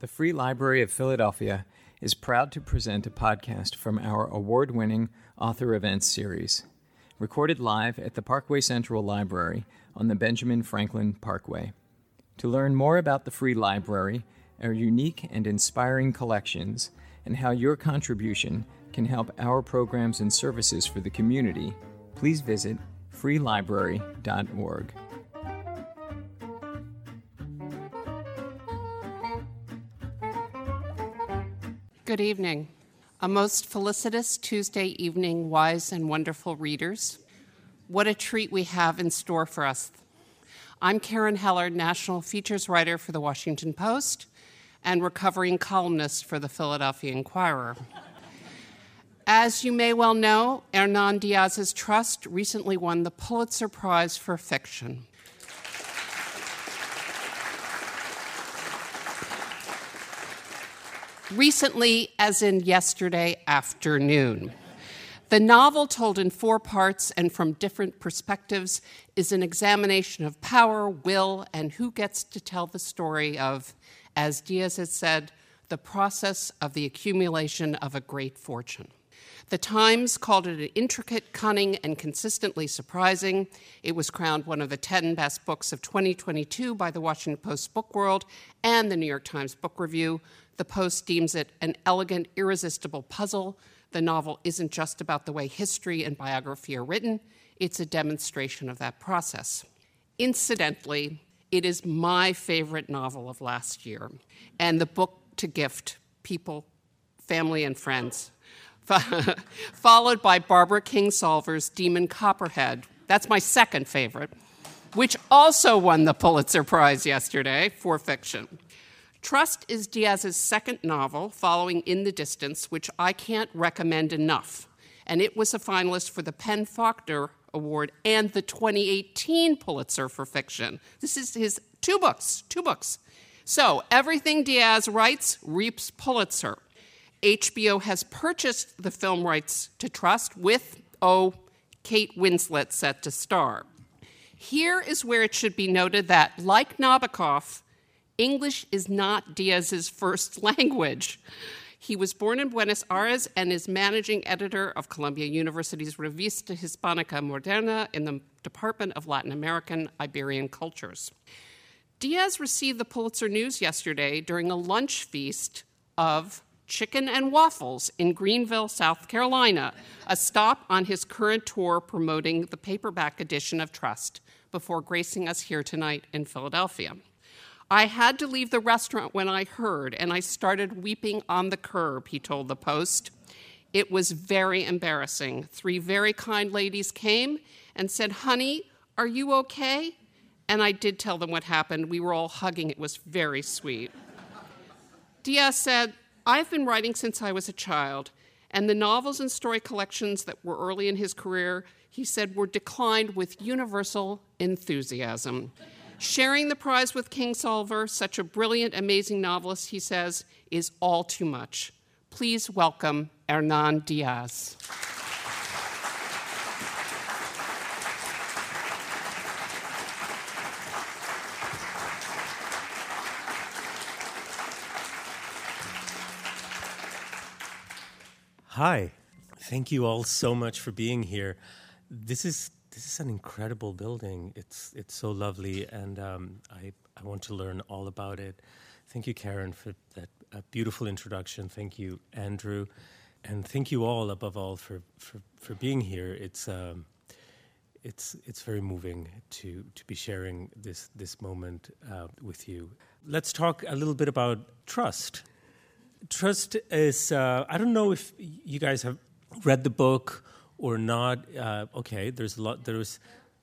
The Free Library of Philadelphia is proud to present a podcast from our award-winning Author Events series, recorded live at the Parkway Central Library on the Benjamin Franklin Parkway. To learn more about the Free Library, our unique and inspiring collections, and how your contribution can help our programs and services for the community, please visit freelibrary.org. Good evening. A most felicitous Tuesday evening, wise and wonderful readers. What a treat we have in store for us. I'm Karen Heller, national features writer for The Washington Post and recovering columnist for the Philadelphia Inquirer. As you may well know, Hernan Diaz's Trust recently won the Pulitzer Prize for Fiction. Recently, as in yesterday afternoon. The novel, told in 4 parts and from different perspectives, is an examination of power, will, and who gets to tell the story of, as Diaz has said, the process of the accumulation of a great fortune. The Times called it an intricate, cunning, and consistently surprising. It was crowned one of the 10 best books of 2022 by the Washington Post Book World and the New York Times Book Review. The Post deems it an elegant, irresistible puzzle. The novel isn't just about the way history and biography are written. It's a demonstration of that process. Incidentally, it is my favorite novel of last year, and the book to gift people, family, and friends. Followed by Barbara Kingsolver's Demon Copperhead. That's my second favorite, which also won the Pulitzer Prize yesterday for fiction. Trust is Diaz's second novel, following In the Distance, which I can't recommend enough. And it was a finalist for the PEN/Faulkner Award and the 2018 Pulitzer for Fiction. This is his two books. So everything Diaz writes reaps Pulitzer. HBO has purchased the film rights to Trust with, Kate Winslet set to star. Here is where it should be noted that, like Nabokov, English is not Diaz's first language. He was born in Buenos Aires and is managing editor of Columbia University's Revista Hispanica Moderna in the Department of Latin American Iberian Cultures. Diaz received the Pulitzer News yesterday during a lunch feast of chicken and waffles in Greenville, South Carolina, a stop on his current tour promoting the paperback edition of Trust before gracing us here tonight in Philadelphia. I had to leave the restaurant when I heard, and I started weeping on the curb, he told the Post. It was very embarrassing. 3 very kind ladies came and said, "Honey, are you okay?" And I did tell them what happened. We were all hugging. It was very sweet. Diaz said, "I've been writing since I was a child, and the novels and story collections that were early in his career," he said, "were declined with universal enthusiasm. Sharing the prize with Kingsolver, such a brilliant, amazing novelist," he says, "is all too much." Please welcome Hernan Diaz. Hi. Thank you all so much for being here. This is an incredible building. It's so lovely, and I want to learn all about it. Thank you, Karen, for that beautiful introduction. Thank you, Andrew, and thank you all, above all, for being here. It's very moving to be sharing this moment with you. Let's talk a little bit about trust. Trust is, I don't know if you guys have read the book or not. There's a lot, there's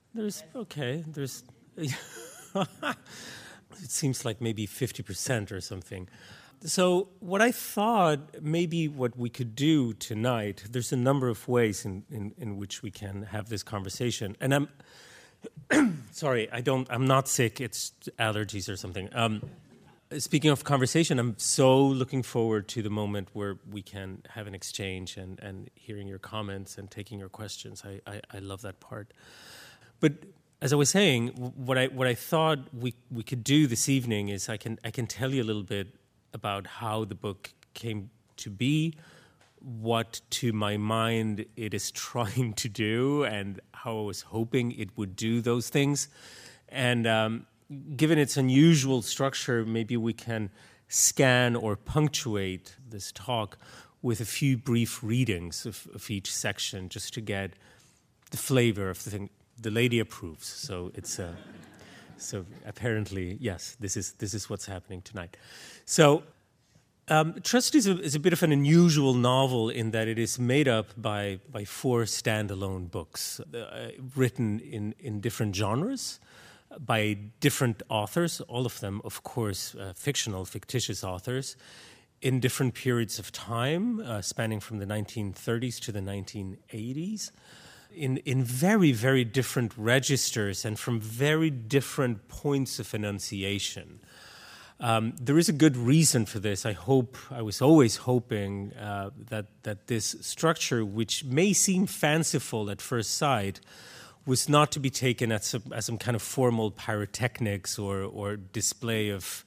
it seems like maybe 50% or something. So what I thought maybe what we could do tonight, there's a number of ways in which we can have this conversation. And I'm sorry, I'm not sick, it's allergies or something. Speaking of conversation, I'm so looking forward to the moment where we can have an exchange and hearing your comments and taking your questions. I love that part. But as I was saying, what I thought we could do this evening is I can tell you a little bit about how the book came to be, what to my mind it is trying to do, and how I was hoping it would do those things. And given its unusual structure, maybe we can scan or punctuate this talk with a few brief readings of each section, just to get the flavor of the thing. The lady approves, so it's so apparently, yes, this is what's happening tonight. So Trust is a bit of an unusual novel in that it is made up by 4 standalone books written in different genres by different authors, all of them, of course, fictitious authors, in different periods of time, spanning from the 1930s to the 1980s, in very, very different registers and from very different points of enunciation. There is a good reason for this. I was always hoping that this structure, which may seem fanciful at first sight, was not to be taken as some kind of formal pyrotechnics or display of,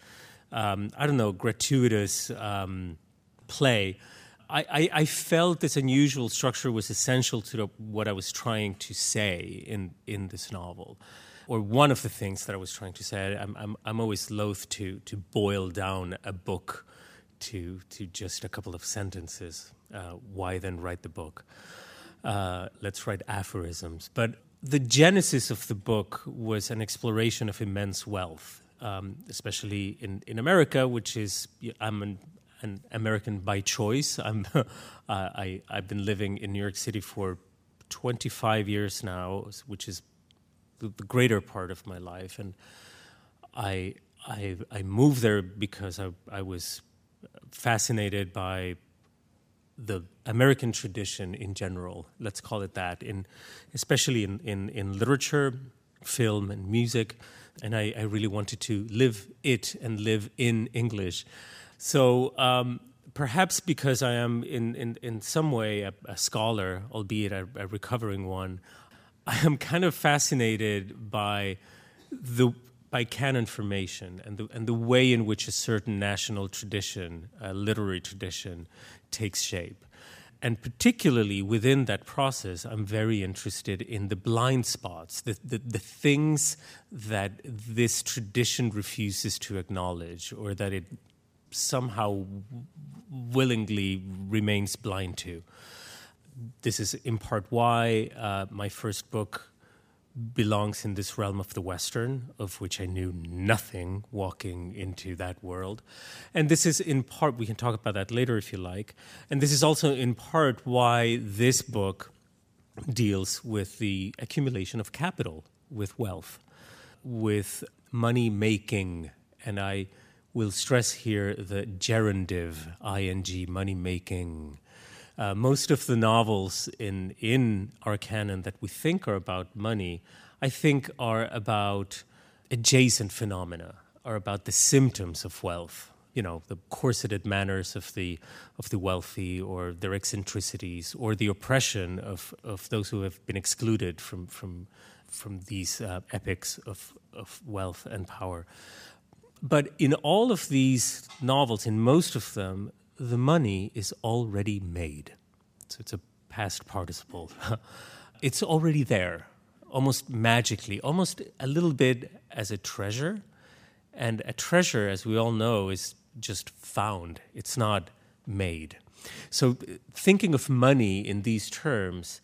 gratuitous play. I felt this unusual structure was essential to what I was trying to say in this novel. Or one of the things that I was trying to say. I'm always loath to boil down a book to just a couple of sentences. Why then write the book? Let's write aphorisms. But the genesis of the book was an exploration of immense wealth, especially in America, which is I'm an American by choice. I've been living in New York City for 25 years now, which is the greater part of my life, and I moved there because I was fascinated by the American tradition in general. Let's call it that, especially in literature, film, and music, and I really wanted to live it and live in English. So perhaps because I am in some way a scholar, albeit a recovering one, I am kind of fascinated by canon formation and the way in which a certain national tradition, a literary tradition, takes shape. And particularly within that process, I'm very interested in the blind spots, the things that this tradition refuses to acknowledge or that it somehow willingly remains blind to. This is in part why my first book belongs in this realm of the Western, of which I knew nothing walking into that world. And this is in part, we can talk about that later if you like, and this is also in part why this book deals with the accumulation of capital, with wealth, with money making, and I will stress here the gerundive, ing, money making. Most of the novels in our canon that we think are about money, I think are about adjacent phenomena, are about the symptoms of wealth. You know, the corseted manners of the wealthy, or their eccentricities, or the oppression of those who have been excluded from these epics of wealth and power. But in all of these novels, in most of them, the money is already made. So it's a past participle. It's already there, almost magically, almost a little bit as a treasure. And a treasure, as we all know, is just found. It's not made. So thinking of money in these terms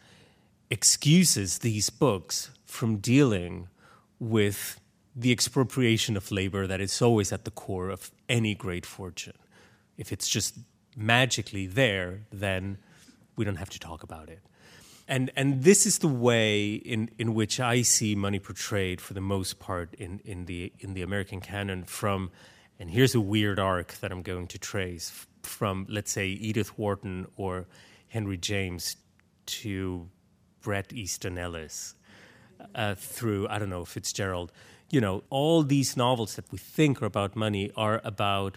excuses these books from dealing with the expropriation of labor that is always at the core of any great fortune. If it's just magically there, then we don't have to talk about it. And this is the way in which I see money portrayed for the most part in the American canon from, and here's a weird arc that I'm going to trace, from, let's say, Edith Wharton or Henry James to Bret Easton Ellis, through, I don't know, Fitzgerald. You know, all these novels that we think are about money are about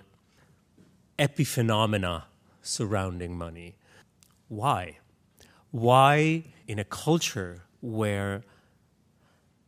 epiphenomena surrounding money. Why? Why, in a culture where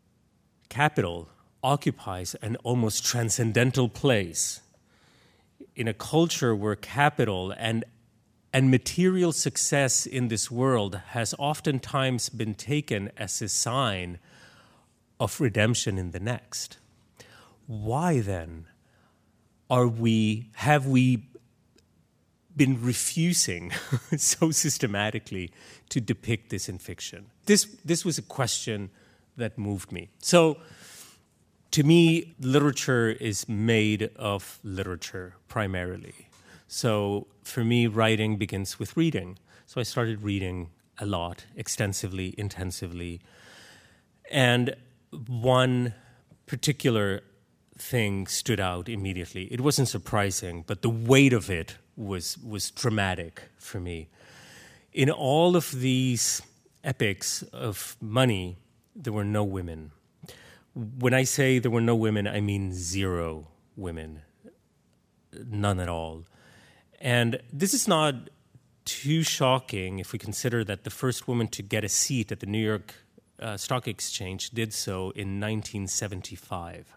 capital occupies an almost transcendental place, in a culture where capital and material success in this world has oftentimes been taken as a sign of redemption in the next. Why then have we been refusing so systematically to depict this in fiction? This was a question that moved me. So, to me, literature is made of literature primarily. So, for me, writing begins with reading. So I started reading a lot, extensively, intensively. And one particular thing stood out immediately. It wasn't surprising, but the weight of it was dramatic for me. In all of these epics of money, there were no women. When I say there were no women, I mean 0 women. None at all. And this is not too shocking if we consider that the first woman to get a seat at the New York Stock Exchange did so in 1975.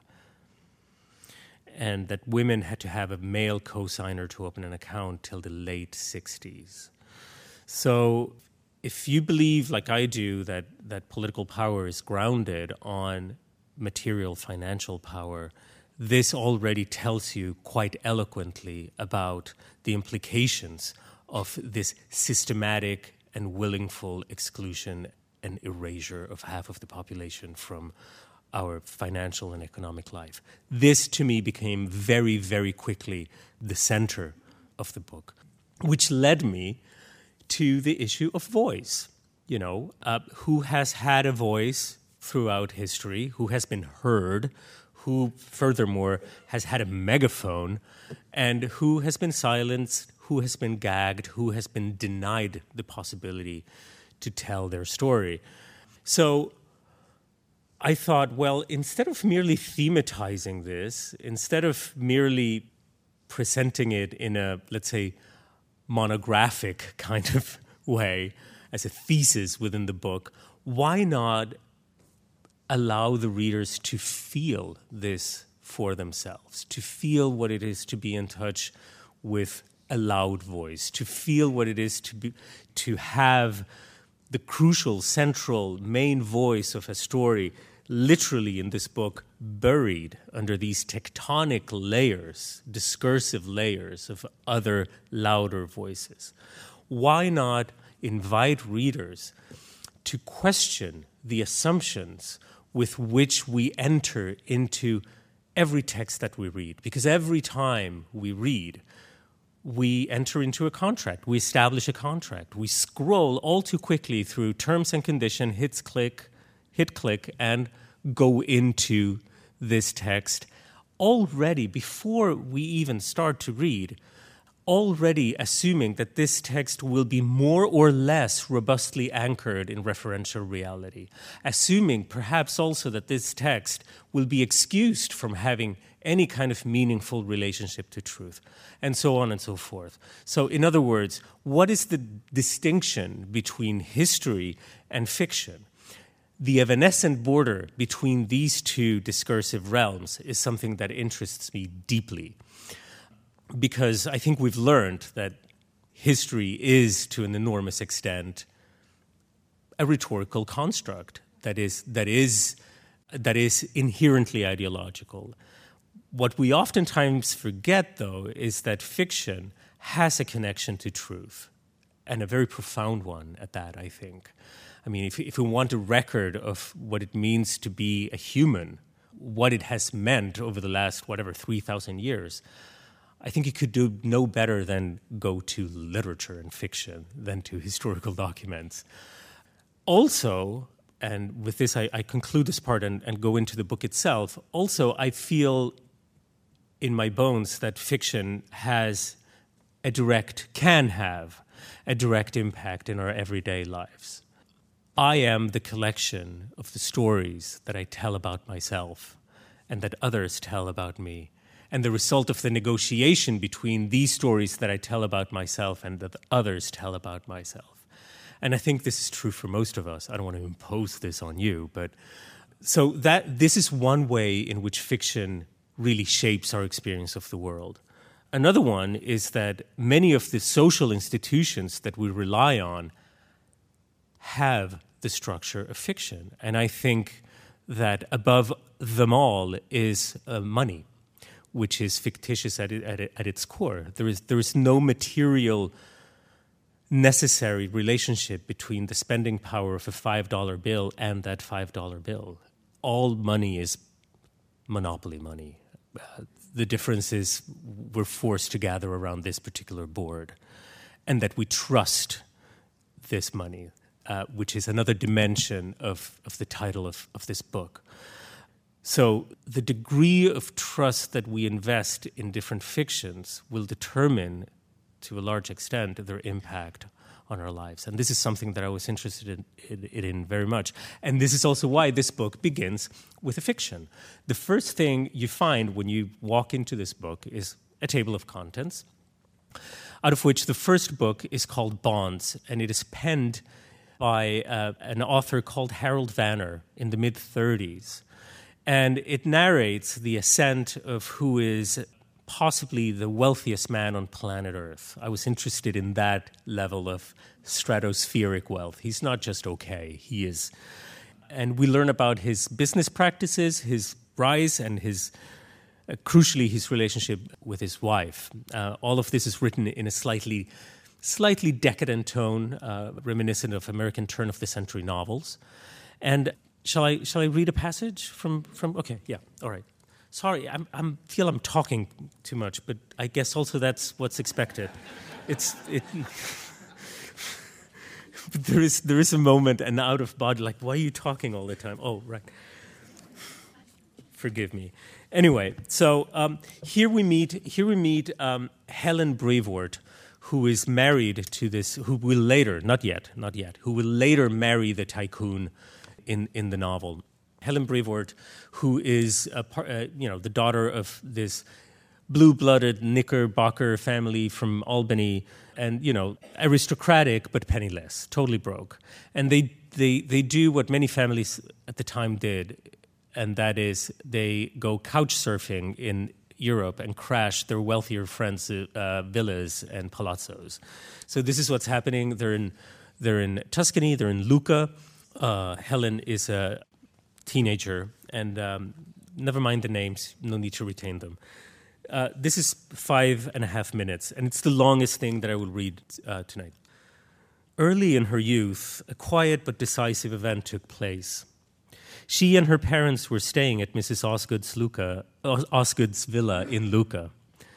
And that women had to have a male co-signer to open an account till the late 60s. So if you believe, like I do, that political power is grounded on material financial power, this already tells you quite eloquently about the implications of this systematic and willful exclusion and erasure of half of the population from our financial and economic life. This, to me, became very, very quickly the center of the book, which led me to the issue of voice. Who has had a voice throughout history, who has been heard, who, furthermore, has had a megaphone, and who has been silenced, who has been gagged, who has been denied the possibility to tell their story. So I thought, well, instead of merely thematizing this, instead of merely presenting it in a, let's say, monographic kind of way, as a thesis within the book, why not allow the readers to feel this for themselves, to feel what it is to be in touch with a loud voice, to feel what it is to have the crucial, central, main voice of a story literally in this book buried under these tectonic layers, discursive layers of other louder voices. Why not invite readers to question the assumptions with which we enter into every text that we read? Because every time we read, we enter into a contract. We establish a contract. We scroll all too quickly through terms and condition, hit click, and go into this text already, before we even start to read, already assuming that this text will be more or less robustly anchored in referential reality, assuming perhaps also that this text will be excused from having any kind of meaningful relationship to truth, and so on and so forth. So, in other words, what is the distinction between history and fiction? The evanescent border between these two discursive realms is something that interests me deeply, because I think we've learned that history is, to an enormous extent, a rhetorical construct that is inherently ideological. What we oftentimes forget, though, is that fiction has a connection to truth, and a very profound one at that, I think. I mean, if we want a record of what it means to be a human, what it has meant over the last, 3,000 years, I think you could do no better than go to literature and fiction than to historical documents. Also, and with this I conclude this part and go into the book itself, also I feel in my bones that fiction can have a direct impact in our everyday lives. I am the collection of the stories that I tell about myself and that others tell about me, and the result of the negotiation between these stories that I tell about myself and that others tell about myself. And I think this is true for most of us. I don't want to impose this on you, but so this is one way in which fiction really shapes our experience of the world. Another one is that many of the social institutions that we rely on have the structure of fiction. And I think that above them all is money, which is fictitious at its core. There is no material necessary relationship between the spending power of a $5 bill and that $5 bill. All money is monopoly money. The difference is we're forced to gather around this particular board, and that we trust this money, which is another dimension of the title of this book. So the degree of trust that we invest in different fictions will determine, to a large extent, their impact on our lives. And this is something that I was interested in very much. And this is also why this book begins with a fiction. The first thing you find when you walk into this book is a table of contents, out of which the first book is called Bonds, and it is penned by an author called Harold Vanner in the mid-30s. And it narrates the ascent of who is possibly the wealthiest man on planet Earth. I was interested in that level of stratospheric wealth. He's not just okay, he is. And we learn about his business practices, his rise, and crucially, his relationship with his wife. All of this is written in a slightly decadent tone, reminiscent of American turn-of-the-century novels. And shall I read a passage from? Okay, yeah, all right. Sorry, I feel I'm talking too much, but I guess also that's what's expected. But there is a moment, an out of body, like, why are you talking all the time? Oh, right. Forgive me. Anyway, so here we meet Helen Brevoort, who is married to this, who will later, not yet, who will later marry the tycoon in the novel. Helen Brevoort, who is the daughter of this blue-blooded Knickerbocker family from Albany, and aristocratic but penniless, totally broke. And they do what many families at the time did, and that is they go couch surfing in Europe and crash their wealthier friends' villas and palazzos. So this is what's happening. They're in Tuscany. They're in Lucca. Helen is a teenager, and never mind the names, no need to retain them. This is 5.5 minutes, and it's the longest thing that I will read tonight. Early in her youth, a quiet but decisive event took place. She and her parents were staying at Mrs. Osgood's villa in Lucca.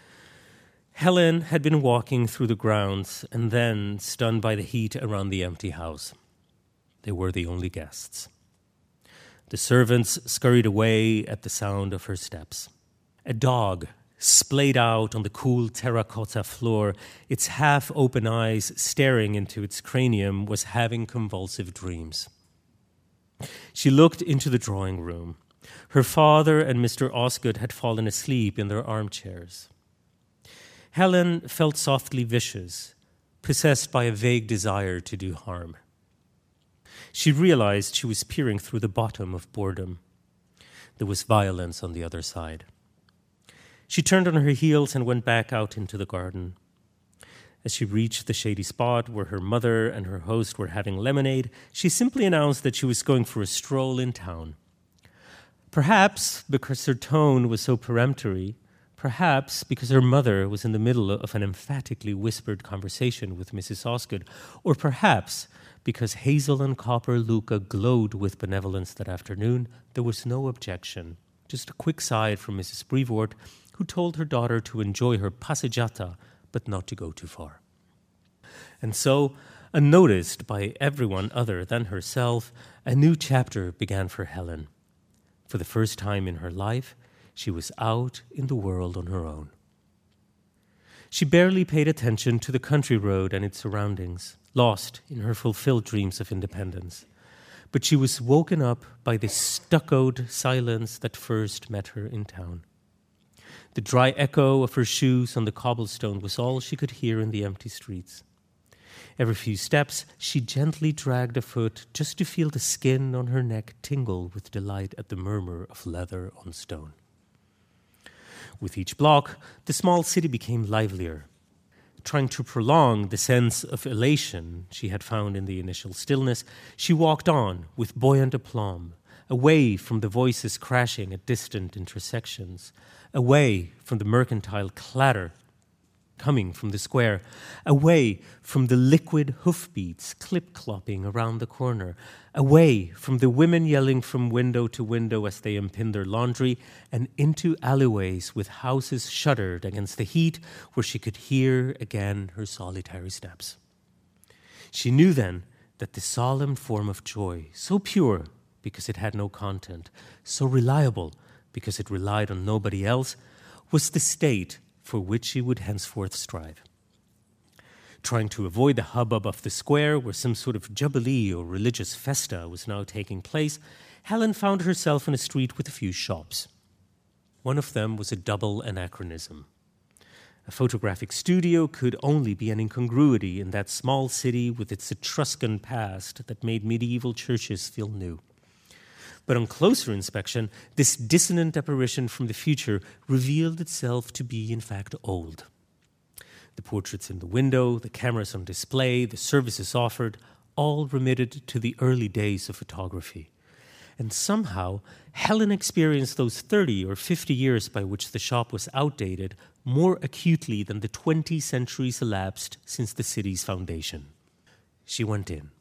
Helen had been walking through the grounds and then stunned by the heat around the empty house. They were the only guests. The servants scurried away at the sound of her steps. A dog splayed out on the cool terracotta floor, its half-open eyes staring into its cranium, was having convulsive dreams. She looked into the drawing room. Her father and Mr. Osgood had fallen asleep in their armchairs. Helen felt softly vicious, possessed by a vague desire to do harm. She realized she was peering through the bottom of boredom. There was violence on the other side. She turned on her heels and went back out into the garden. As she reached the shady spot where her mother and her host were having lemonade, she simply announced that she was going for a stroll in town. Perhaps because her tone was so peremptory, perhaps because her mother was in the middle of an emphatically whispered conversation with Mrs. Osgood, or perhaps because hazel and copper Lucca glowed with benevolence that afternoon, there was no objection, just a quick sigh from Mrs. Brevoort, who told her daughter to enjoy her passeggiata, but not to go too far. And so, unnoticed by everyone other than herself, a new chapter began for Helen. For the first time in her life, she was out in the world on her own. She barely paid attention to the country road and its surroundings, lost in her fulfilled dreams of independence. But she was woken up by the stuccoed silence that first met her in town. The dry echo of her shoes on the cobblestone was all she could hear in the empty streets. Every few steps, she gently dragged a foot just to feel the skin on her neck tingle with delight at the murmur of leather on stone. With each block, the small city became livelier. Trying to prolong the sense of elation she had found in the initial stillness, she walked on with buoyant aplomb, away from the voices crashing at distant intersections, away from the mercantile clatter coming from the square, away from the liquid hoofbeats clip-clopping around the corner, away from the women yelling from window to window as they unpinned their laundry, and into alleyways with houses shuttered against the heat where she could hear again her solitary steps. She knew then that the solemn form of joy, so pure because it had no content, so reliable because it relied on nobody else, was the state for which she would henceforth strive. Trying to avoid the hubbub of the square, where some sort of jubilee or religious festa was now taking place, Helen found herself in a street with a few shops. One of them was a double anachronism. A photographic studio could only be an incongruity in that small city with its Etruscan past that made medieval churches feel new. But on closer inspection, this dissonant apparition from the future revealed itself to be, in fact, old. The portraits in the window, the cameras on display, the services offered, all remitted to the early days of photography. And somehow, Helen experienced those 30 or 50 years by which the shop was outdated more acutely than the 20 centuries elapsed since the city's foundation. She went in.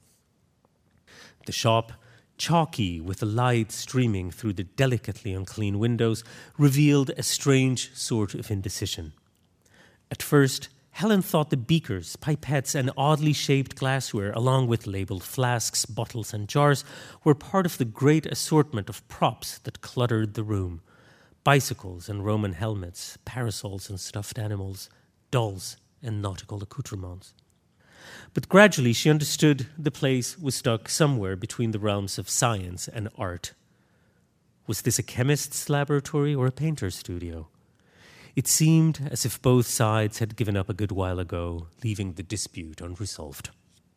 The shop, chalky with the light streaming through the delicately unclean windows, revealed a strange sort of indecision. At first, Helen thought the beakers, pipettes, and oddly shaped glassware, along with labeled flasks, bottles, and jars, were part of the great assortment of props that cluttered the room. Bicycles and Roman helmets, parasols and stuffed animals, dolls and nautical accoutrements. But gradually she understood the place was stuck somewhere between the realms of science and art. Was this a chemist's laboratory or a painter's studio? It seemed as if both sides had given up a good while ago, leaving the dispute unresolved.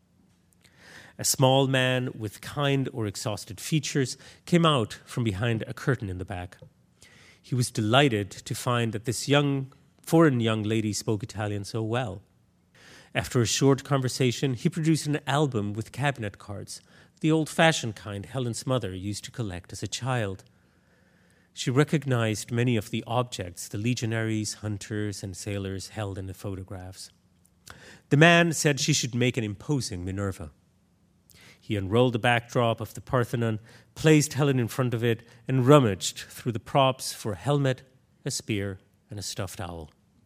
A small man with kind or exhausted features came out from behind a curtain in the back. He was delighted to find that this foreign young lady spoke Italian so well. After a short conversation, he produced an album with cabinet cards, the old-fashioned kind Helen's mother used to collect as a child. She recognized many of the objects the legionaries, hunters, and sailors held in the photographs. The man said she should make an imposing Minerva. He unrolled the backdrop of the Parthenon, placed Helen in front of it, and rummaged through the props for a helmet, a spear, and a stuffed owl.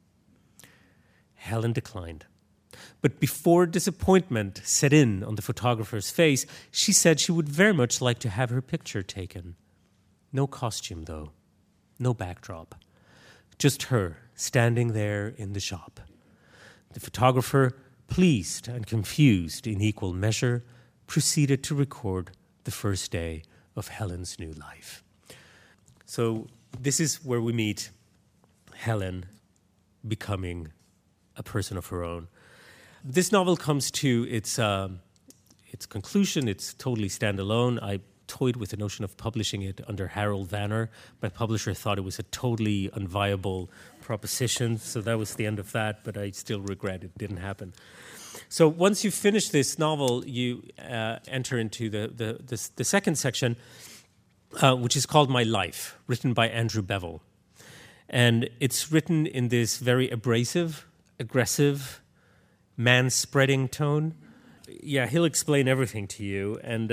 Helen declined. But before disappointment set in on the photographer's face, she said she would very much like to have her picture taken. No costume, though. No backdrop. Just her standing there in the shop. The photographer, pleased and confused in equal measure, proceeded to record the first day of Helen's new life. So this is where we meet Helen becoming a person of her own. This novel comes to its conclusion. It's totally standalone. I toyed with the notion of publishing it under Harold Vanner. My publisher thought it was a totally unviable proposition, so that was the end of that, but I still regret it didn't happen. So once you finish this novel, you enter into the second section, which is called My Life, written by Andrew Bevel. And it's written in this very abrasive, aggressive, man-spreading tone. Yeah, he'll explain everything to you. And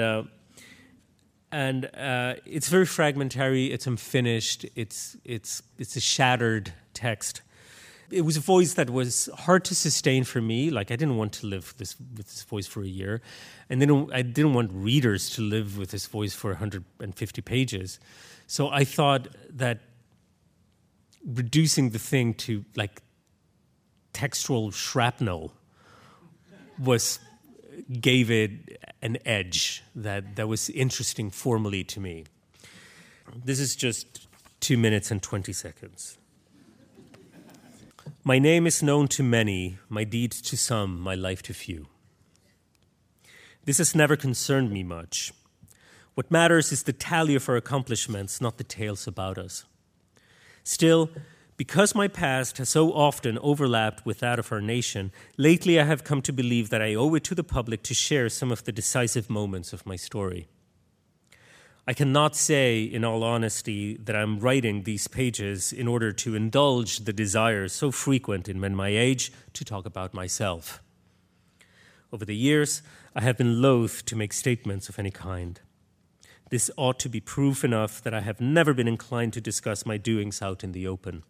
it's very fragmentary. It's unfinished. It's a shattered text. It was a voice that was hard to sustain for me. Like, I didn't want to live with this voice for a year. And then I didn't want readers to live with this voice for 150 pages. So I thought that reducing the thing to, like, textual shrapnel gave it an edge that was interesting formally to me. This is just 2 minutes and 20 seconds. My name is known to many, my deeds to some, my life to few. This has never concerned me much. What matters is the tally of our accomplishments, not the tales about us. Still, Because my past has so often overlapped with that of our nation, lately I have come to believe that I owe it to the public to share some of the decisive moments of my story. I cannot say, in all honesty, that I'm writing these pages in order to indulge the desire so frequent in men my age to talk about myself. Over the years, I have been loath to make statements of any kind. This ought to be proof enough that I have never been inclined to discuss my doings out in the open.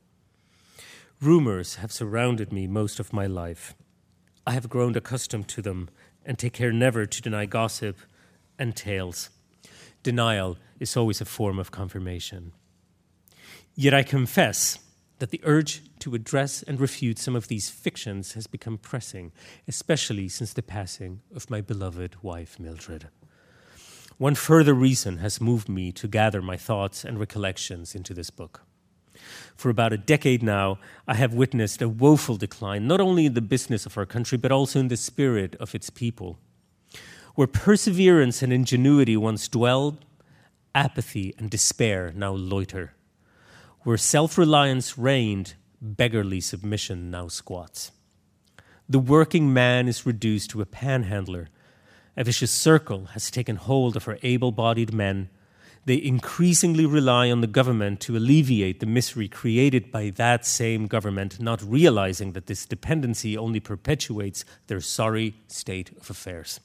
Rumors have surrounded me most of my life. I have grown accustomed to them and take care never to deny gossip and tales. Denial is always a form of confirmation. Yet I confess that the urge to address and refute some of these fictions has become pressing, especially since the passing of my beloved wife, Mildred. One further reason has moved me to gather my thoughts and recollections into this book. For about a decade now, I have witnessed a woeful decline, not only in the business of our country, but also in the spirit of its people. Where perseverance and ingenuity once dwelled, apathy and despair now loiter. Where self-reliance reigned, beggarly submission now squats. The working man is reduced to a panhandler. A vicious circle has taken hold of our able-bodied men. They increasingly rely on the government to alleviate the misery created by that same government, not realizing that this dependency only perpetuates their sorry state of affairs.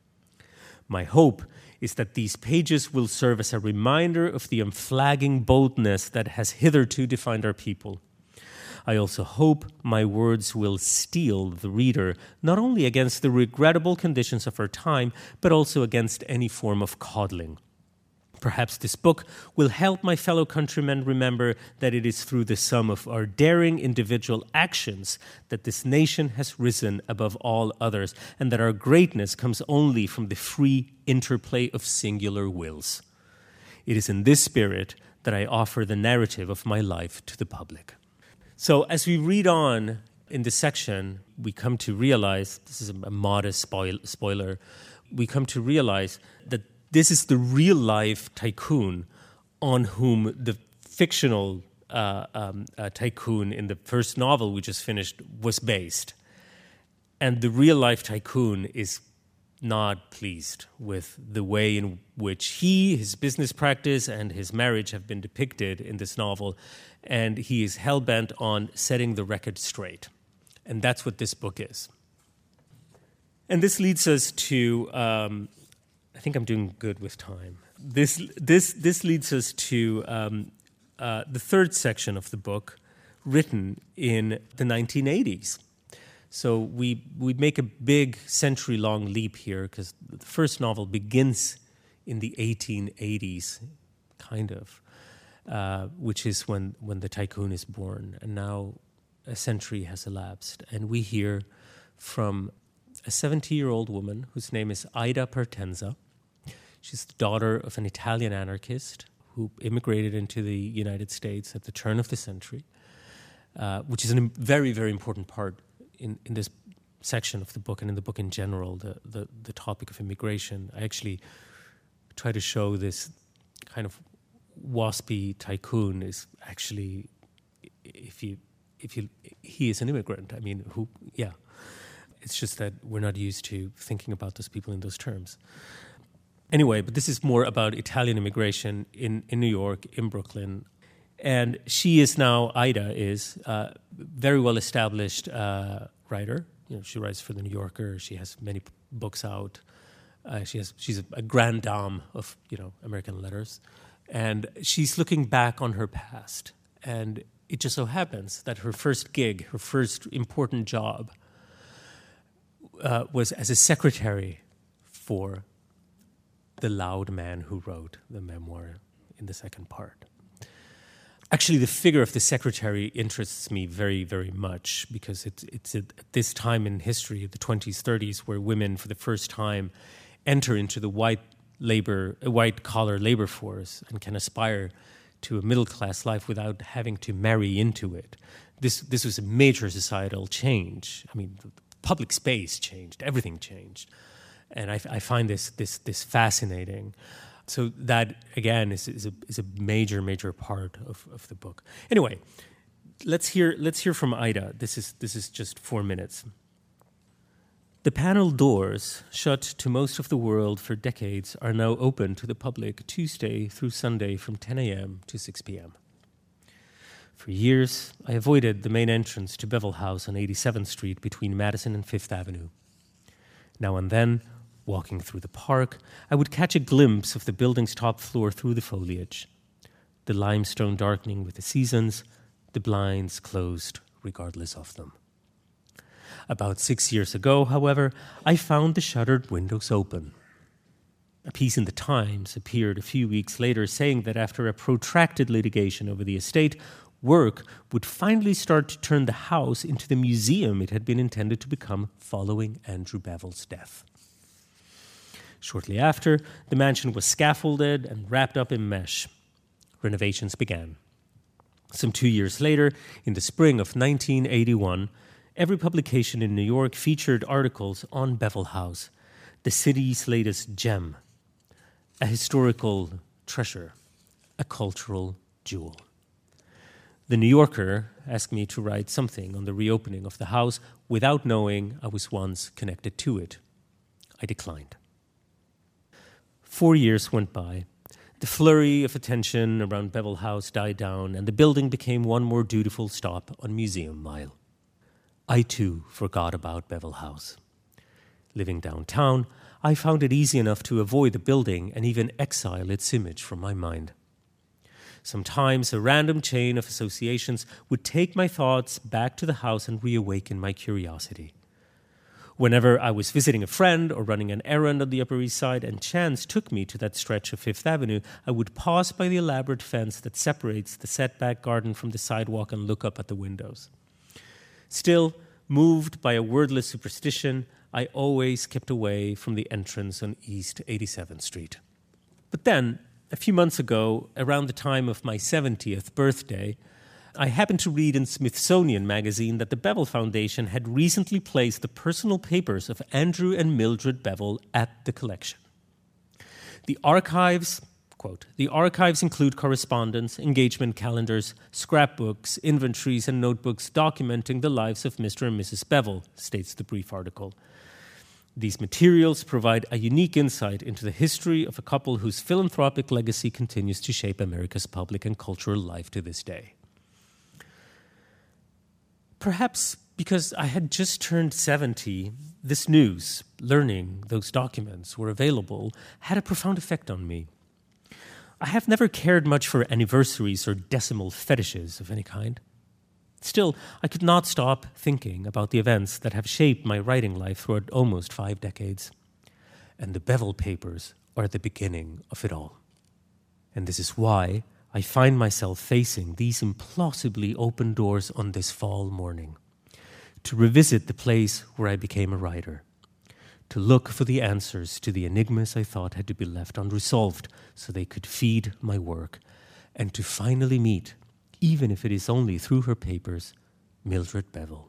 My hope is that these pages will serve as a reminder of the unflagging boldness that has hitherto defined our people. I also hope my words will steel the reader not only against the regrettable conditions of our time, but also against any form of coddling. Perhaps this book will help my fellow countrymen remember that it is through the sum of our daring individual actions that this nation has risen above all others, and that our greatness comes only from the free interplay of singular wills. It is in this spirit that I offer the narrative of my life to the public. So as we read on in this section, we come to realize, this is a modest spoiler, we come to realize that this is the real-life tycoon on whom the fictional tycoon in the first novel we just finished was based. And the real-life tycoon is not pleased with the way in which he, his business practice, and his marriage have been depicted in this novel, and he is hell-bent on setting the record straight. And that's what this book is. And this leads us to... I think I'm doing good with time. This leads us to the third section of the book, written in the 1980s. So we make a big century-long leap here, because the first novel begins in the 1880s, kind of, which is when the tycoon is born. And now a century has elapsed, and we hear from a 70-year-old woman whose name is Ida Partenza. She's the daughter of an Italian anarchist who immigrated into the United States at the turn of the century, which is a very, very important part in this section of the book and in the book in general, the topic of immigration. I actually try to show this kind of waspy tycoon is actually, he is an immigrant. I mean, it's just that we're not used to thinking about those people in those terms. Anyway, but this is more about Italian immigration in New York, in Brooklyn. And she is now, Ida is, a very well-established writer. You know, she writes for The New Yorker. She has many books out. She's a grande dame of, American letters. And she's looking back on her past. And it just so happens that her first gig, her first important job, was as a secretary for the loud man who wrote the memoir in the second part. Actually, the figure of the secretary interests me very, very much because it's at this time in history, the 20s, 30s, where women for the first time enter into the white-collar labor force and can aspire to a middle-class life without having to marry into it. This was a major societal change. I mean, public space changed, everything changed. And I find this fascinating. So that, again, is a major, major part of the book. Anyway, let's hear from Ida. This is just 4 minutes. The panel doors, shut to most of the world for decades, are now open to the public Tuesday through Sunday from 10 a.m. to 6 p.m. For years, I avoided the main entrance to Bevel House on 87th Street between Madison and Fifth Avenue. Now and then, walking through the park, I would catch a glimpse of the building's top floor through the foliage. The limestone darkening with the seasons, the blinds closed regardless of them. About 6 years ago, however, I found the shuttered windows open. A piece in the Times appeared a few weeks later saying that after a protracted litigation over the estate, work would finally start to turn the house into the museum it had been intended to become following Andrew Bevel's death. Shortly after, the mansion was scaffolded and wrapped up in mesh. Renovations began. Some 2 years later, in the spring of 1981, every publication in New York featured articles on Bevel House, the city's latest gem, a historical treasure, a cultural jewel. The New Yorker asked me to write something on the reopening of the house without knowing I was once connected to it. I declined. 4 years went by. The flurry of attention around Bevel House died down, and the building became one more dutiful stop on Museum Mile. I, too, forgot about Bevel House. Living downtown, I found it easy enough to avoid the building and even exile its image from my mind. Sometimes a random chain of associations would take my thoughts back to the house and reawaken my curiosity. Whenever I was visiting a friend or running an errand on the Upper East Side and chance took me to that stretch of Fifth Avenue, I would pause by the elaborate fence that separates the setback garden from the sidewalk and look up at the windows. Still, moved by a wordless superstition, I always kept away from the entrance on East 87th Street. But then, a few months ago, around the time of my 70th birthday, I happened to read in Smithsonian magazine that the Bevel Foundation had recently placed the personal papers of Andrew and Mildred Bevel at the collection. The archives, quote, "The archives include correspondence, engagement calendars, scrapbooks, inventories, and notebooks documenting the lives of Mr. and Mrs. Bevel," states the brief article. These materials provide a unique insight into the history of a couple whose philanthropic legacy continues to shape America's public and cultural life to this day. Perhaps because I had just turned 70, this news, learning those documents were available, had a profound effect on me. I have never cared much for anniversaries or decimal fetishes of any kind. Still, I could not stop thinking about the events that have shaped my writing life throughout almost 5 decades. And the Bevel papers are the beginning of it all. And this is why I find myself facing these implausibly open doors on this fall morning, to revisit the place where I became a writer, to look for the answers to the enigmas I thought had to be left unresolved so they could feed my work, and to finally meet, even if it is only through her papers, Mildred Bevel.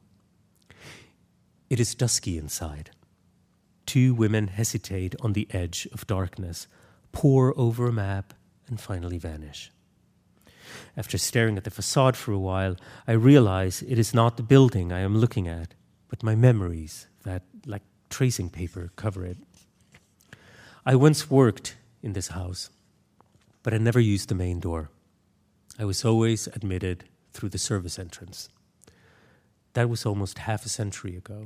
It is dusky inside. 2 women hesitate on the edge of darkness, pore over a map, and finally vanish. After staring at the facade for a while, I realize it is not the building I am looking at, but my memories that, like tracing paper, cover it. I once worked in this house, but I never used the main door. I was always admitted through the service entrance. That was almost half a century ago.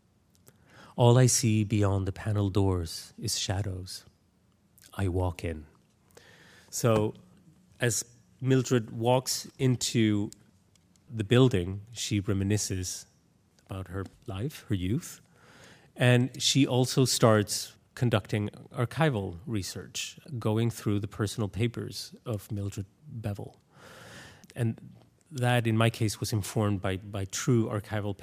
All I see beyond the panel doors is shadows. I walk in. So, as Mildred walks into the building, she reminisces about her life, her youth, and she also starts conducting archival research, going through the personal papers of Mildred Bevel. And that, in my case, was informed by true archival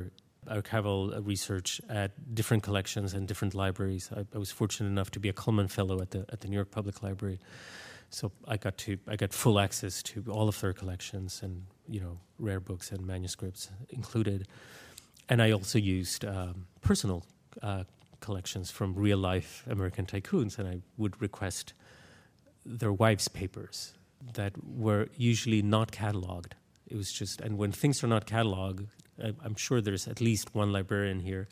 research at different collections and different libraries. I was fortunate enough to be a Cullman Fellow at the New York Public Library. So I got full access to all of their collections and, rare books and manuscripts included. And I also used personal collections from real-life American tycoons, and I would request their wives' papers that were usually not cataloged It was just, and when things are not cataloged, I'm sure there's at least one librarian here.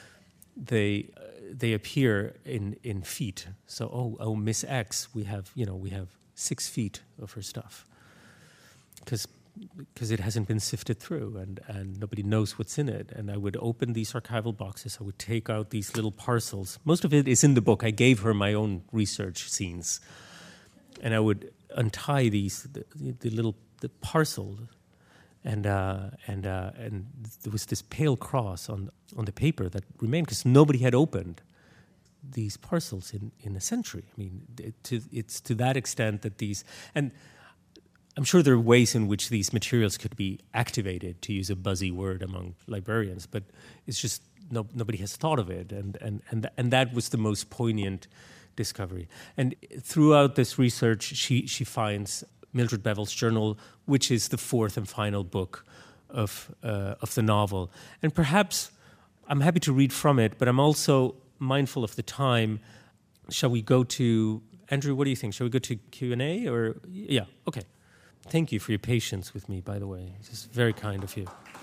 They appear in feet. So oh Miss X, we have 6 feet of her stuff because it hasn't been sifted through and nobody knows what's in it. And I would open these archival boxes. I would take out these little parcels. Most of it is in the book. I gave her my own research scenes, and I would untie the parcel. And there was this pale cross on the paper that remained because nobody had opened these parcels in a century. I mean, it's to that extent that these, and I'm sure there are ways in which these materials could be activated, to use a buzzy word among librarians, but it's just nobody has thought of it, and that was the most poignant discovery. And throughout this research, she finds Mildred Bevel's journal, which is the 4th and final book of the novel. And perhaps I'm happy to read from it, but I'm also mindful of the time. Shall we go to Andrew? What do you think? Shall we go to Q&A or yeah? Okay. Thank you for your patience with me, by the way. It's very kind of you.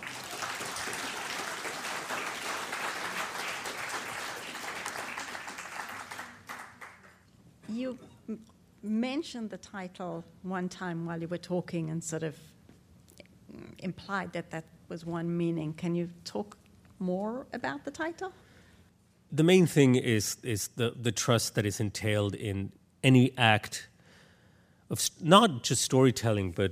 You mentioned the title one time while you were talking and sort of implied that was one meaning. Can you talk more about the title? The main thing is the trust that is entailed in any act of not just storytelling, but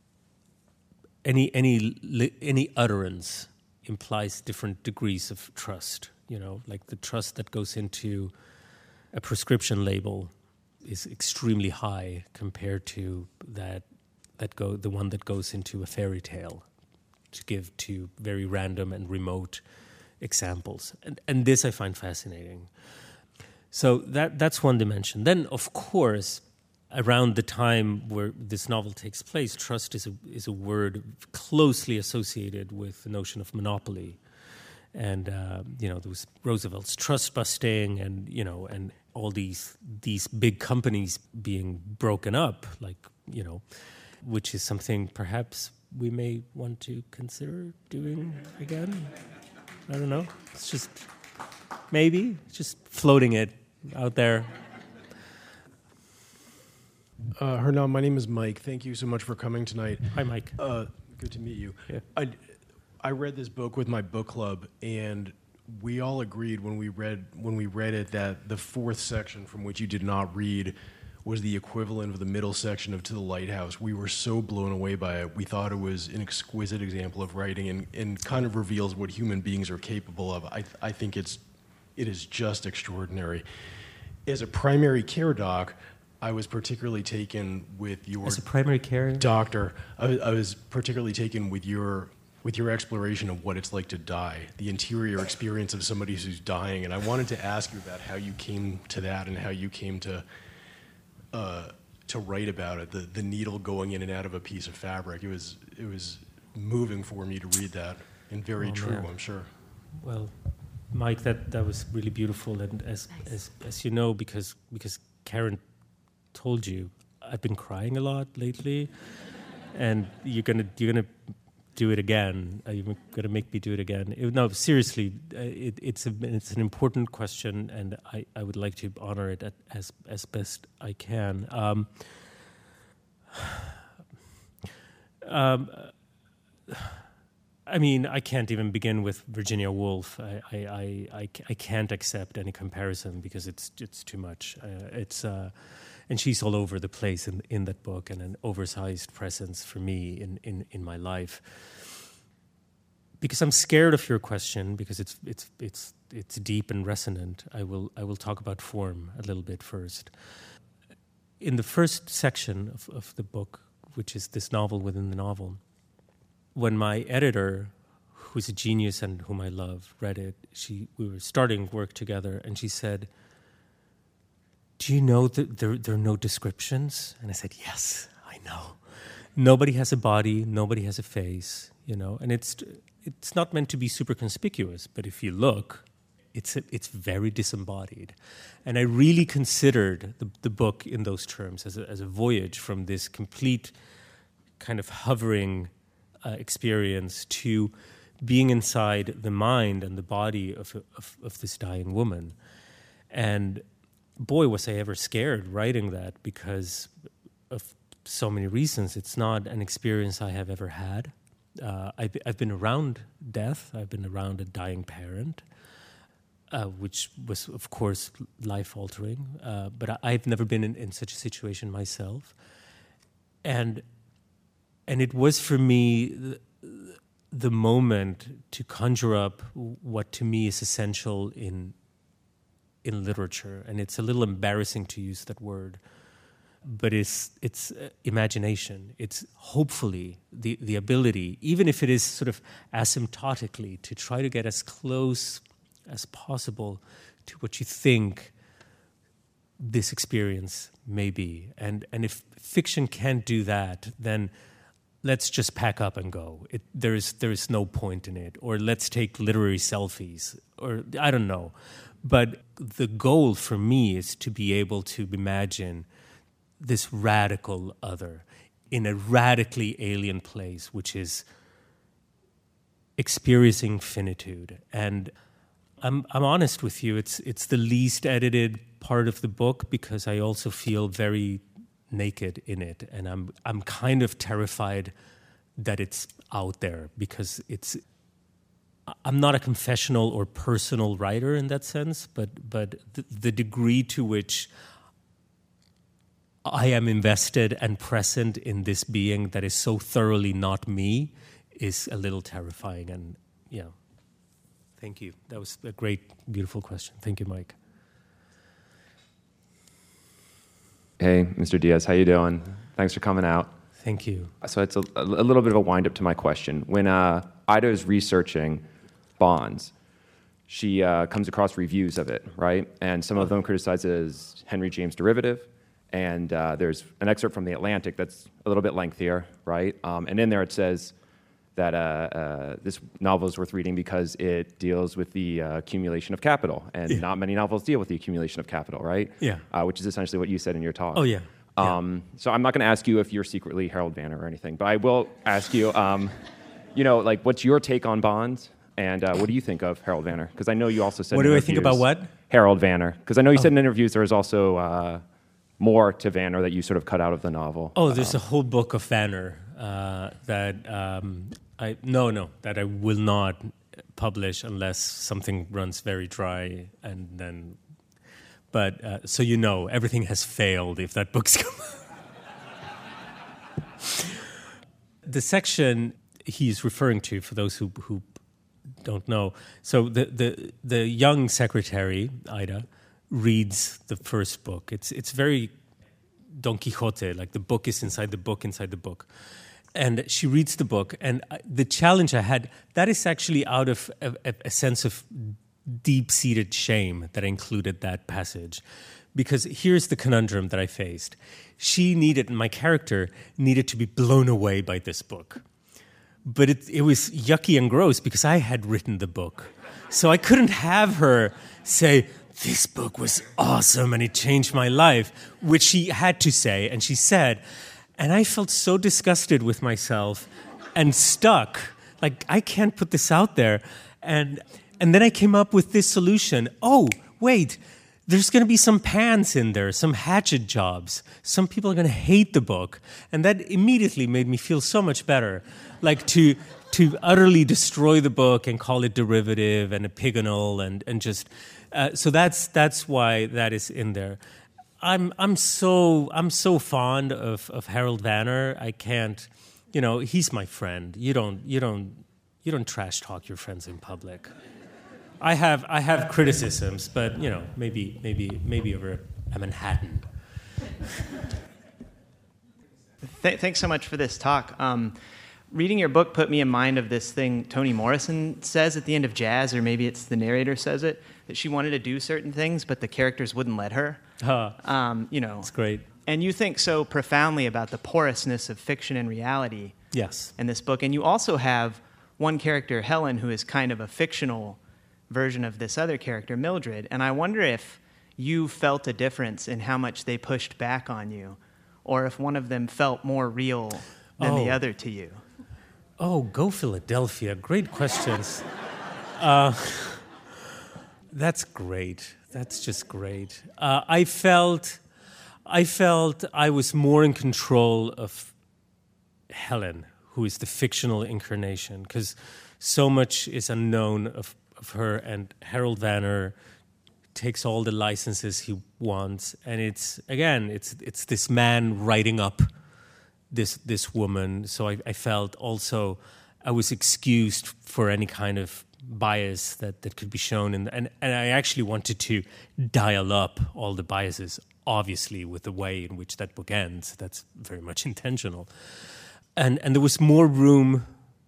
any utterance implies different degrees of trust. Like the trust that goes into a prescription label is extremely high compared to the one that goes into a fairy tale, to give two very random and remote examples. And this I find fascinating. So that's one dimension. Then, of course, around the time where this novel takes place, trust is a word closely associated with the notion of monopoly. And, there was Roosevelt's trust busting and all these big companies being broken up, which is something perhaps we may want to consider doing again. I don't know. It's just floating it out there. Hernan, my name is Mike. Thank you so much for coming tonight. Hi, Mike. Good to meet you. Yeah. I read this book with my book club, and we all agreed when we read it that the 4th section, from which you did not read, was the equivalent of the middle section of To the Lighthouse. We were so blown away by it. We thought it was an exquisite example of writing and kind of reveals what human beings are capable of. I think it is just extraordinary. As a primary care doc, I was particularly taken with your... As a primary care doctor, I was particularly taken with your exploration of what it's like to die, the interior experience of somebody who's dying. And I wanted to ask you about how you came to that and how you came to write about it, the needle going in and out of a piece of fabric. It was moving for me to read that, and very true, man. I'm sure. Well, Mike, that was really beautiful. And as you know, because Karen told you, I've been crying a lot lately, and you're gonna do it again. You're going to make me do it again. No, seriously, it's an important question, and I would like to honor it as best I can. I mean, I can't even begin with Virginia Woolf. I can't accept any comparison because it's too much. And she's all over the place in that book, and an oversized presence for me in my life. Because I'm scared of your question, because it's deep and resonant. I will talk about form a little bit first. In the first section of the book, which is this novel within the novel, when my editor, who's a genius and whom I love, read it, we were starting work together, and she said, "Do you know that there are no descriptions?" And I said, "Yes, I know. Nobody has a body, nobody has a face, and it's not meant to be super conspicuous, but if you look, it's very disembodied." And I really considered the book in those terms as a voyage from this complete kind of hovering experience to being inside the mind and the body of this dying woman. And boy, was I ever scared writing that, because of so many reasons. It's not an experience I have ever had. I've been around death. I've been around a dying parent, which was, of course, life-altering. But I've never been in such a situation myself. And it was, for me, the moment to conjure up what to me is essential in literature. And it's a little embarrassing to use that word, but it's imagination. It's hopefully the ability, even if it is sort of asymptotically, to try to get as close as possible to what you think this experience may be. And if fiction can't do that, then let's just pack up and go. There is no point in it. Or let's take literary selfies. Or I don't know. But the goal for me is to be able to imagine this radical other in a radically alien place, which is experiencing finitude. And I'm honest with you, it's the least edited part of the book, because I also feel very naked in it, and I'm kind of terrified that it's out there, because I'm not a confessional or personal writer in that sense, but the degree to which I am invested and present in this being that is so thoroughly not me is a little terrifying. And yeah, thank you. That was a great, beautiful question. Thank you, Mike. Hey, Mr. Diaz, how you doing? Thanks for coming out. Thank you. So it's a little bit of a wind-up to my question. When Ida is researching Bonds, she comes across reviews of it, right? And some of them criticize it as Henry James derivative. And there's an excerpt from The Atlantic that's a little bit lengthier, right? And in there it says that this novel is worth reading because it deals with the accumulation of capital. And not many novels deal with the accumulation of capital, right? Yeah. Which is essentially what you said in your talk. Oh, yeah. So I'm not going to ask you if you're secretly Harold Vanner or anything, but I will ask you, like, what's your take on Bonds? And what do you think of Harold Vanner? Because I know you also said What do I think about what? Harold Vanner. Because I know you said in interviews there was also more to Vanner that you sort of cut out of the novel. Oh, there's a whole book of Vanner that I will not publish unless something runs very dry, and then. But so you know, everything has failed if that book's come out. The section he's referring to, for those who don't know, so the young secretary, Ida, reads the first book. It's very Don Quixote, like the book is inside the book, inside the book. And she reads the book, and the challenge I had, that is actually out of a sense of deep-seated shame that I included that passage. Because here's the conundrum that I faced. My character needed to be blown away by this book. But it was yucky and gross because I had written the book. So I couldn't have her say, this book was awesome and it changed my life, which she had to say, and she said. And I felt so disgusted with myself and stuck. Like, I can't put this out there. And then I came up with this solution. Oh, wait, there's going to be some pans in there, some hatchet jobs. Some people are going to hate the book. And that immediately made me feel so much better. Like to utterly destroy the book and call it derivative and epigonal and just... so that's why that is in there. I'm so fond of Harold Vanner. I can't, he's my friend. You don't trash talk your friends in public. I have criticisms, but maybe over a Manhattan. Thanks so much for this talk. Reading your book put me in mind of this thing Toni Morrison says at the end of Jazz, or maybe it's the narrator says it, that she wanted to do certain things, but the characters wouldn't let her. It's great. And you think so profoundly about the porousness of fiction and reality. Yes. In this book, and you also have one character, Helen, who is kind of a fictional version of this other character, Mildred. And I wonder if you felt a difference in how much they pushed back on you, or if one of them felt more real than the other to you. Oh, go Philadelphia. Great questions. That's great. That's just great. I felt I was more in control of Helen, who is the fictional incarnation, because so much is unknown of her, and Harold Vanner takes all the licenses he wants, and it's this man writing up this woman. So I felt also I was excused for any kind of bias that could be shown, and I actually wanted to dial up all the biases, obviously, with the way in which that book ends. That's very much intentional. And there was more room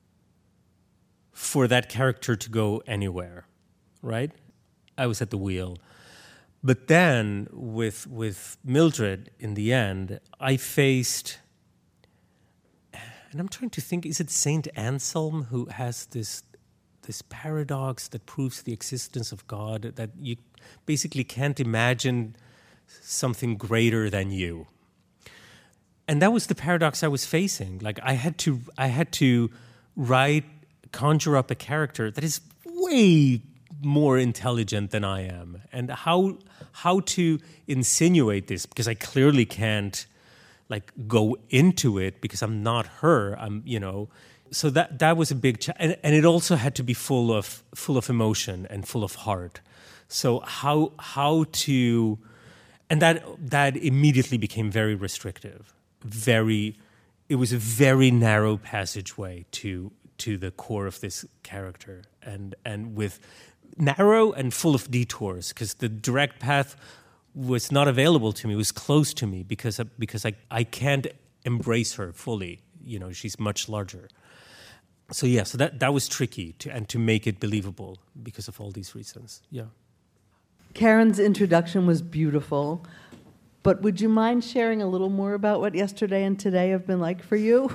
for that character to go anywhere, right? I was at the wheel. But then with Mildred, in the end, I faced, and I'm trying to think, is it Saint Anselm who has this paradox that proves the existence of God, that you basically can't imagine something greater than you? And that was the paradox I was facing. Like I had to conjure up a character that is way more intelligent than I am, and how to insinuate this, because I clearly can't like go into it because I'm not her. So that was a big and it also had to be full of emotion and full of heart. So how to, and that immediately became very restrictive. It was a very narrow passageway to the core of this character, and with narrow and full of detours, because the direct path was not available to me. It was closed to me because I can't embrace her fully. She's much larger. So yeah, so that was tricky to make it believable because of all these reasons. Yeah. Karen's introduction was beautiful, but would you mind sharing a little more about what yesterday and today have been like for you?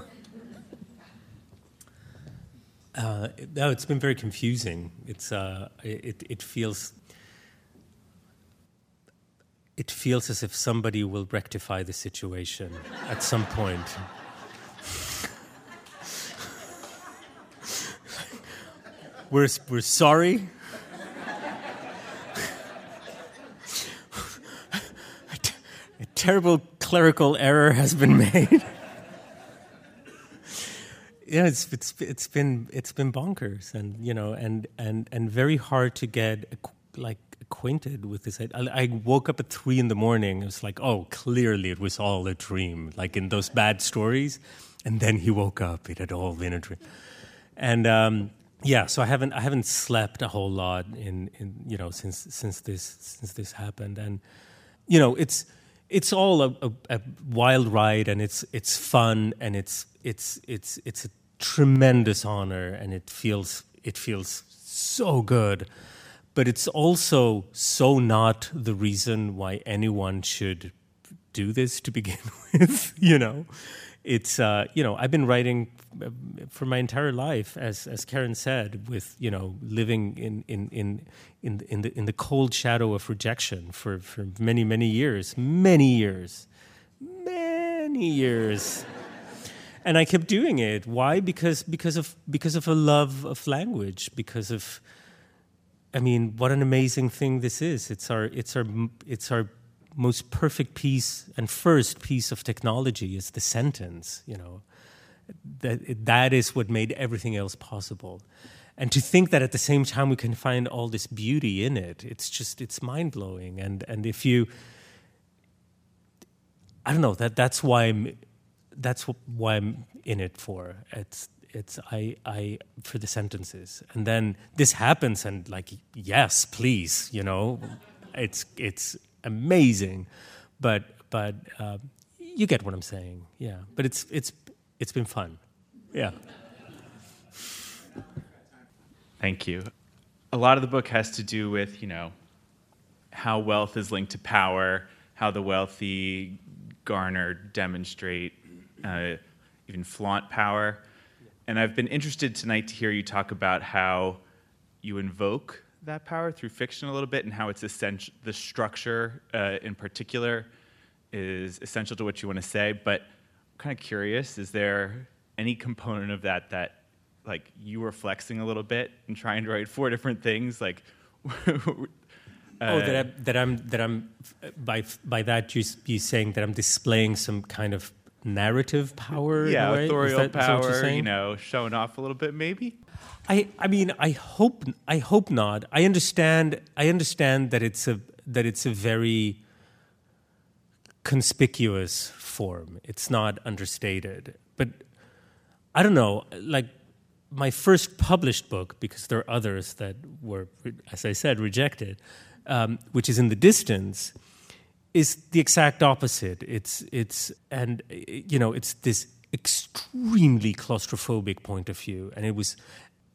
No, it's been very confusing. It feels as if somebody will rectify the situation at some point. We're sorry. A terrible clerical error has been made. Yeah, it's been bonkers, and very hard to get acquainted with this. I woke up at 3 a.m. It was like, oh, clearly it was all a dream, like in those bad stories. And then he woke up; it had all been a dream. And so I haven't slept a whole lot in since this happened, and it's all a wild ride, and it's fun, and it's a tremendous honor, and it feels so good, but it's also so not the reason why anyone should do this to begin with. It's I've been writing for my entire life, as Karen said, with living in the cold shadow of rejection for many years. And I kept doing it. Why? Because of a love of language. Because of, what an amazing thing this is. It's our most perfect piece and first piece of technology is the sentence. That is what made everything else possible. And to think that at the same time we can find all this beauty in it, it's mind blowing. And if you, I don't know, that's why I'm in it for. I for the sentences, and then this happens, and yes, please, it's amazing, but you get what I'm saying, yeah. But it's been fun, yeah. Thank you. A lot of the book has to do with how wealth is linked to power, how the wealthy garner, demonstrate, even flaunt power. And I've been interested tonight to hear you talk about how you invoke that power through fiction a little bit, and how it's essential. The structure, in particular, is essential to what you want to say. But I'm kind of curious: is there any component of that like you were flexing a little bit and trying to write 4 different things, like. That I'm by that you saying that I'm displaying some kind of narrative power. Yeah, in a way? authorial is that what you're power. saying? Showing off a little bit, maybe. I mean, I hope not. I understand that it's a very conspicuous form. It's not understated, but I don't know. Like my first published book, because there are others that were, as I said, rejected, which is In the Distance, is the exact opposite. It's this extremely claustrophobic point of view, and it was,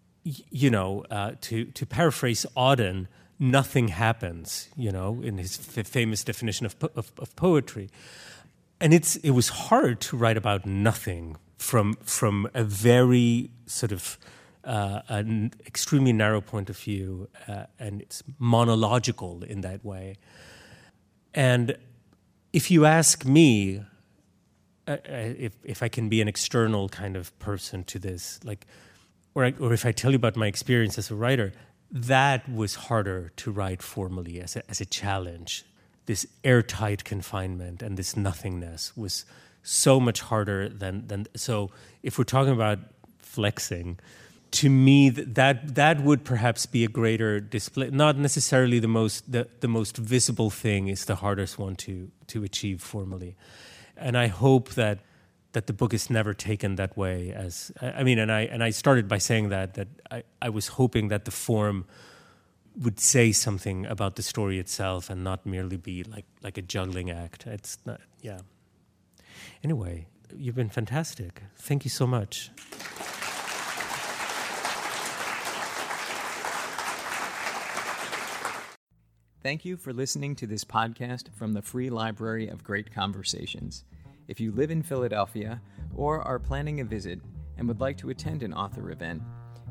to paraphrase Auden, nothing happens, in his famous definition of poetry, and it was hard to write about nothing from a very sort of an extremely narrow point of view, and it's monological in that way. And if you ask me, if I can be an external kind of person to this, like, or if I tell you about my experience as a writer, that was harder to write formally as a challenge. This airtight confinement and this nothingness was so much harder than. So if we're talking about flexing, to me that would perhaps be a greater display. Not necessarily the most visible thing is the hardest one to achieve formally, and I hope that the book is never taken that way. As I mean, and I started by saying that I was hoping that the form would say something about the story itself and not merely be like a juggling act. It's not, yeah. Anyway, you've been fantastic. Thank you so much. Thank you for listening to this podcast from the Free Library of Great Conversations. If you live in Philadelphia or are planning a visit and would like to attend an author event,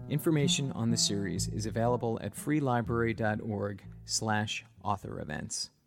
information on the series is available at freelibrary.org/author events.